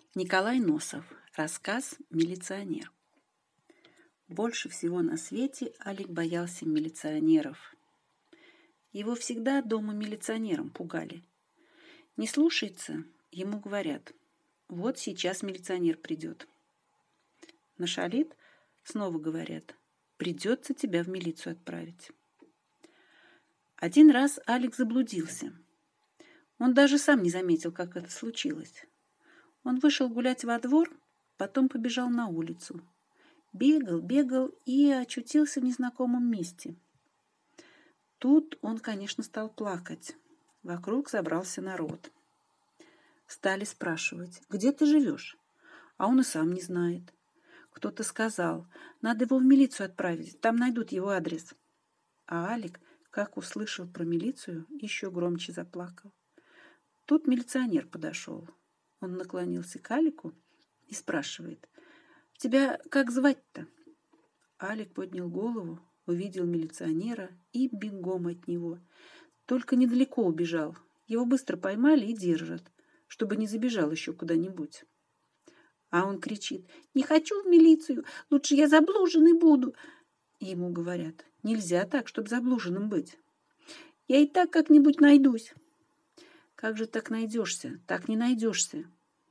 Николай Носов. Рассказ «Милиционер». Больше всего на свете Алик боялся милиционеров. Его всегда дома милиционером пугали. Не слушается, ему говорят: вот сейчас милиционер придет. Нашалит, снова говорят: придется тебя в милицию отправить. Один раз Алик заблудился. Он даже сам не заметил, как это случилось. Он вышел гулять во двор, потом побежал на улицу. Бегал и очутился в незнакомом месте. Тут он, конечно, стал плакать. Вокруг собрался народ. Стали спрашивать: где ты живешь? А он и сам не знает. Кто-то сказал: надо его в милицию отправить, там найдут его адрес. А Алик, как услышал про милицию, еще громче заплакал. Тут милиционер подошел. Он наклонился к Алику и спрашивает: тебя как звать-то? Алик поднял голову, увидел милиционера и бегом от него. Только недалеко убежал. Его быстро поймали и держат, чтобы не забежал еще куда-нибудь. А он кричит: не хочу в милицию, лучше я заблуженный буду. И ему говорят: нельзя так, чтобы заблуженным быть. Я и так как-нибудь найдусь. Как же так найдешься? Так не найдешься.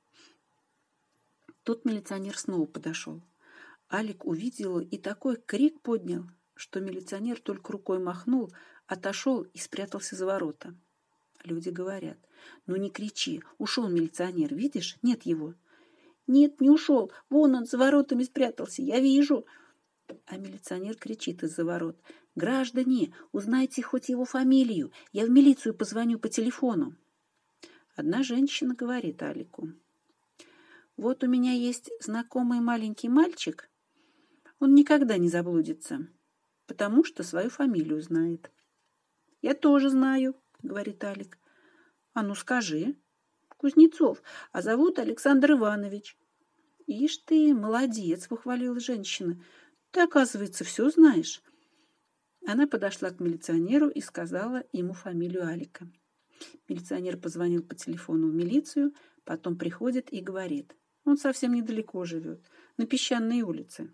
Тут милиционер снова подошел. Алик увидел и такой крик поднял, что милиционер только рукой махнул, отошел и спрятался за ворота. Люди говорят: ну не кричи, ушел милиционер, видишь, нет его. Нет, не ушел, вон он за воротами спрятался, я вижу. А милиционер кричит из-за ворот: граждане, узнайте хоть его фамилию, я в милицию позвоню по телефону. Одна женщина говорит Алику: вот у меня есть знакомый маленький мальчик, он никогда не заблудится, потому что свою фамилию знает. Я тоже знаю, говорит Алик. А ну скажи. Кузнецов, а зовут Александр Иванович. Ишь ты, молодец, похвалила женщина. Ты, оказывается, все знаешь. Она подошла к милиционеру и сказала ему фамилию Алика. Милиционер позвонил по телефону в милицию, потом приходит и говорит: он совсем недалеко живет, на Песчаной улице.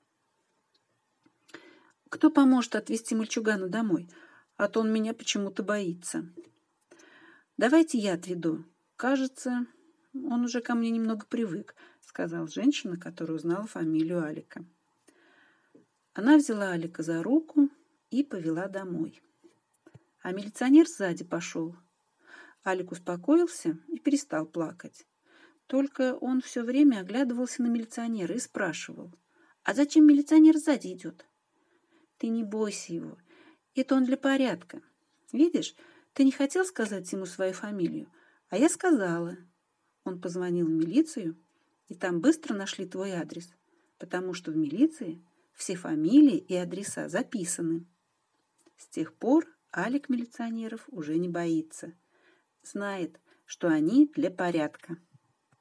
Кто поможет отвезти мальчугана домой? А то он меня почему-то боится. Давайте я отведу. Кажется, он уже ко мне немного привык, сказала женщина, которая узнала фамилию Алика. Она взяла Алика за руку и повела домой. А милиционер сзади пошел. Алик успокоился и перестал плакать. Только он все время оглядывался на милиционера и спрашивал: а зачем милиционер сзади идет? Ты не бойся его, это он для порядка. Видишь, ты не хотел сказать ему свою фамилию, а я сказала. Он позвонил в милицию, и там быстро нашли твой адрес, потому что в милиции все фамилии и адреса записаны. С тех пор Алик милиционеров уже не боится. Знает, что они для порядка.